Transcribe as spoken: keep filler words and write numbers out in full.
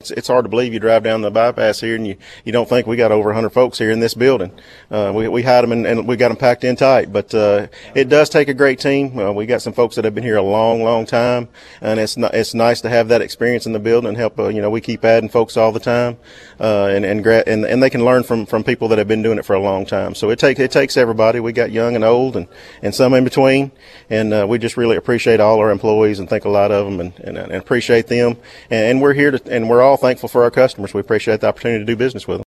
it's it's hard to believe you drive down the bypass here and you, you don't think we got over one hundred folks here in this building. Uh, we we had them and, and we got them packed in tight. But uh, it does take a great team. Uh, we got some folks that have been here a long, long time, and it's not, it's nice to have that experience in the building and help. Uh, you know, we keep adding folks all the time, uh, and and, gra- and and they can learn from from people that have been doing it for a long time. So it takes it takes everybody. We got young and old and and some in between, and uh, we just really appreciate all our employees and think a lot of them and, and, and appreciate them. And, and we're here to, and we're all thankful for our customers. We appreciate the opportunity to do business with them.